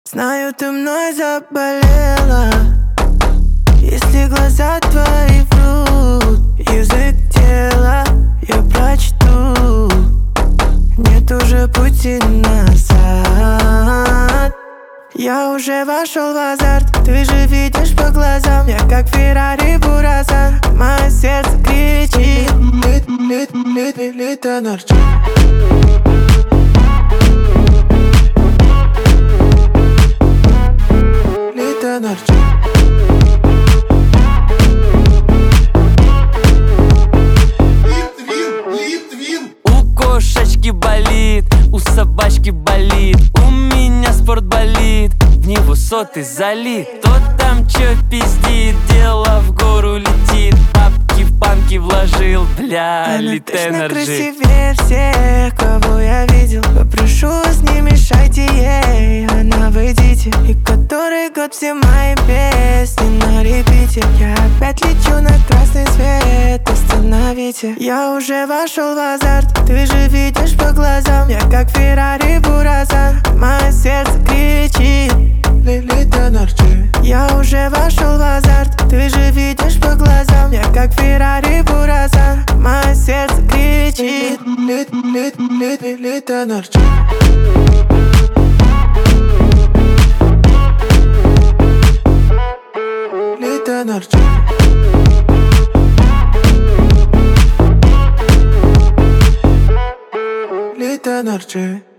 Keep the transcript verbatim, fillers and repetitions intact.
Знаю, ты мной заболела. Если глаза твои врут, язык тела я прочту. Нет уже пути назад. Я уже вошел в азарт. Ты же видишь по глазам, я как Феррари Бурасан. Мое сердце кричит: лит, лит, лит, лит, лит, энерджи. Лит, энерджи. У кошечки болит, у собачки болит, у меня спортболит, в него соты залит. Кто там чё пиздит, дело в гору летит. Бабки в банки вложил, бля, лит, энерджи. Красивее всех, кого я видел. Попрошу вас, не мешайте ей, она в эдите. И который год все мои песни на репите. Я опять лечу на красный свет, остановите. Я уже вошел в азарт. Ты же видишь по глазам, я как Феррари Бурасан. Мое сердце кричит: лит, энерджи. Я уже вошел в азарт. Ты же видишь по глазам, я как Феррари Бурасан. Мое сердце кричит: лит, лит, лит, лит, энерджи. Лит, энерджи. Лит, энерджи.